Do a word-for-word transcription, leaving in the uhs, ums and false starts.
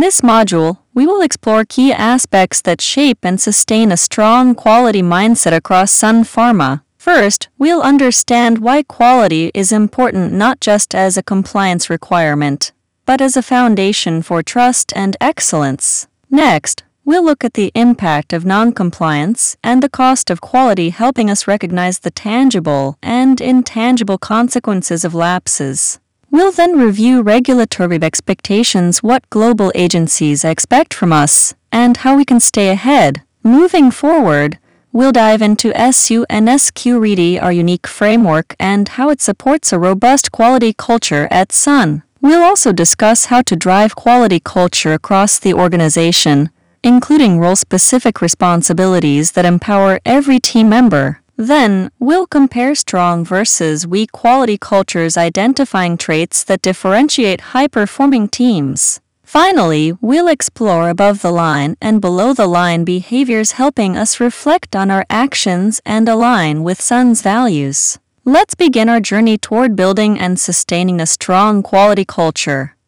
this module, we will explore key aspects that shape and sustain a strong quality mindset across Sun Pharma. First, we'll understand why quality is important not just as a compliance requirement, but as a foundation for trust and excellence. Next, we'll look at the impact of non-compliance and the cost of quality, helping us recognize the tangible and intangible consequences of lapses. We'll then review regulatory expectations, what global agencies expect from us, and how we can stay ahead. Moving forward, we'll dive into S U and S Q R I D I, our unique framework, and how it supports a robust quality culture at Sun. We'll also discuss how to drive quality culture across the organization, including role-specific responsibilities that empower every team member. Then, we'll compare strong versus weak quality cultures, identifying traits that differentiate high-performing teams. Finally, we'll explore above-the-line and below-the-line behaviors, helping us reflect on our actions and align with Sun's values. Let's begin our journey toward building and sustaining a strong quality culture.